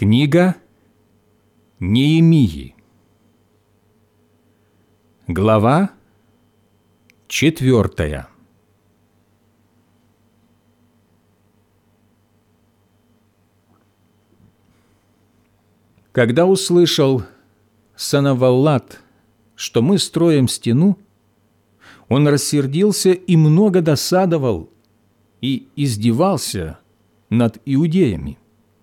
Книга Неемии. Глава 4. Когда услышал Санаваллат, что мы строим стену, он рассердился и много досадовал и издевался над иудеями.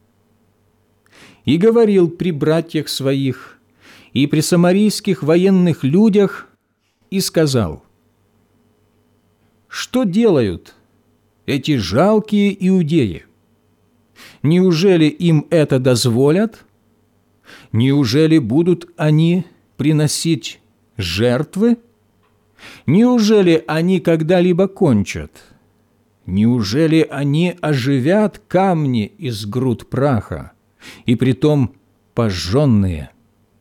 И говорил при братьях своих и при самарийских военных людях и сказал: «Что делают эти жалкие иудеи? Неужели им это дозволят? Неужели будут они приносить жертвы? Неужели они когда-либо кончат? Неужели они оживят камни из груд праха, и притом пожженные?»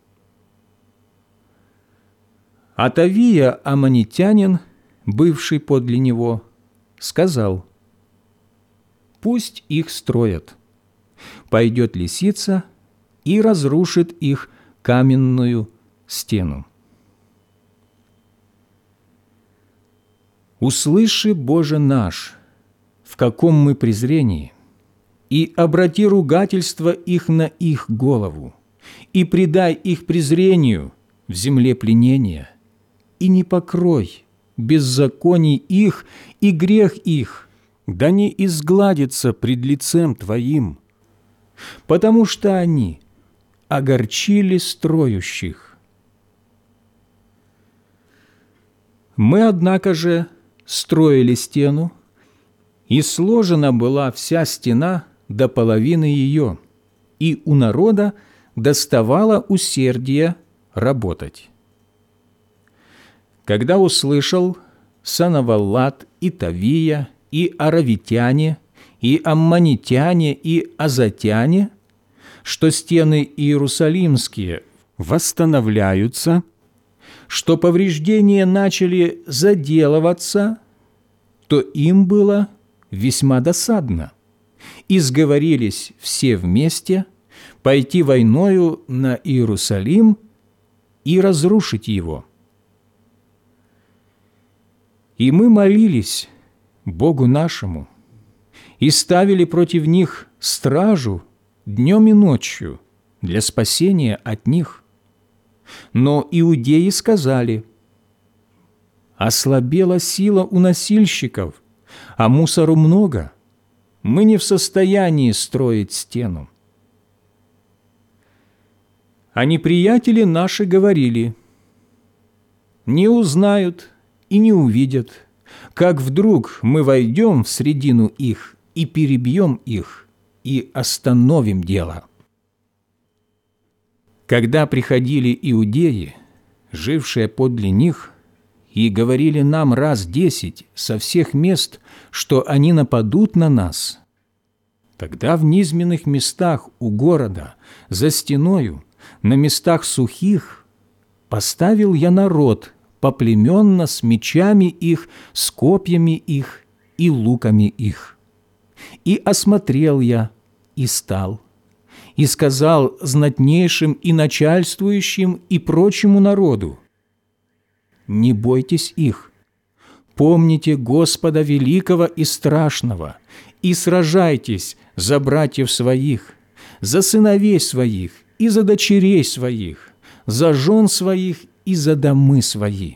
А Тавия, аммонитянин, бывший подле него, сказал: «Пусть их строят. Пойдет лисица и разрушит их каменную стену». «Услыши, Боже наш, в каком мы презрении, и обрати ругательство их на их голову, и предай их презрению в земле пленения, и не покрой беззаконий их и грех их, да не изгладится пред лицем Твоим, потому что они огорчили строящих. Мы, однако же, строили стену, и сложена была вся стена до половины ее, и у народа доставало усердие работать. Когда услышал Санаваллат и Тавия, и аравитяне, и аммонитяне, и азатяне, что стены иерусалимские восстановляются, что повреждения начали заделываться, то им было весьма досадно, и сговорились все вместе пойти войною на Иерусалим и разрушить его. И мы молились Богу нашему и ставили против них стражу днем и ночью для спасения от них. Но иудеи сказали: «Ослабела сила у носильщиков, а мусору много. Мы не в состоянии строить стену». А неприятели наши говорили: «Не узнают и не увидят, как вдруг мы войдем в средину их и перебьем их, и остановим дело». Когда приходили иудеи, жившие подле них, и говорили нам раз 10 со всех мест, что они нападут на нас, тогда в низменных местах у города, за стеною, на местах сухих, поставил я народ поплеменно с мечами их, с копьями их и луками их. И осмотрел я, и стал, и сказал знатнейшим и начальствующим и прочему народу: «Не бойтесь их, помните Господа великого и страшного, и сражайтесь за братьев своих, за сыновей своих и за дочерей своих, за жен своих и за домы свои».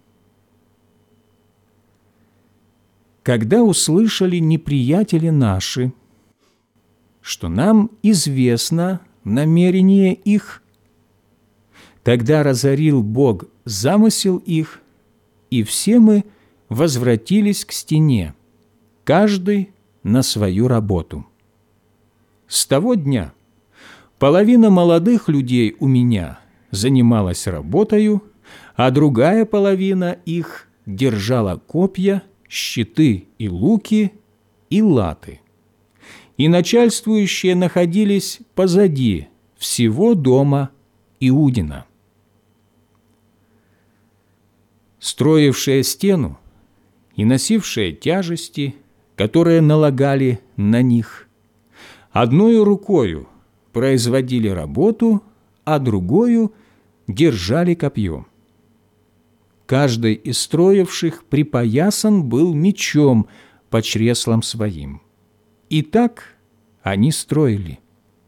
Когда услышали неприятели наши, что нам известно намерение их, тогда разорил Бог замысел их, и все мы возвратились к стене, каждый на свою работу. С того дня половина молодых людей у меня занималась работою, а другая половина их держала копья, щиты и луки и латы. И начальствующие находились позади всего дома Иудина. Строившие стену и носившие тяжести, которые налагали на них, одною рукою производили работу, а другую держали копье. Каждый из строивших припоясан был мечом по чреслам своим. И так они строили.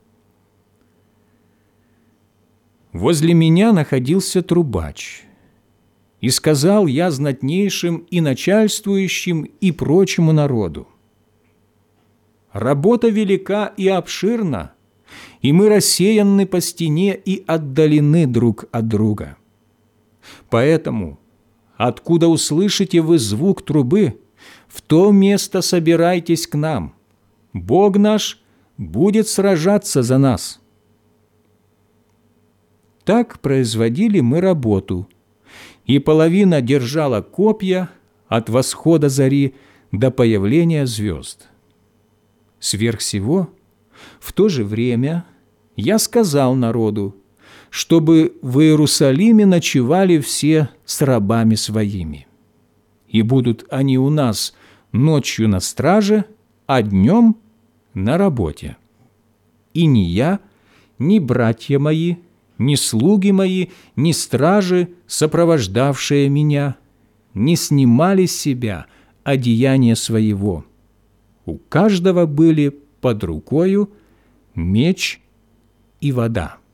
Возле меня находился трубач, и сказал я знатнейшим и начальствующим и прочему народу: работа велика и обширна, и мы рассеяны по стене и отдалены друг от друга. Поэтому, откуда услышите вы звук трубы, в то место собирайтесь к нам. Бог наш будет сражаться за нас». Так производили мы работу, и половина держала копья от восхода зари до появления звезд. Сверх всего, в то же время я сказал народу, чтобы в Иерусалиме ночевали все с рабами своими. И будут они у нас ночью на страже, а днем на работе. И ни я, ни братья мои, ни слуги мои, ни стражи, сопровождавшие меня, не снимали с себя одеяния своего. У каждого были под рукою меч и вода.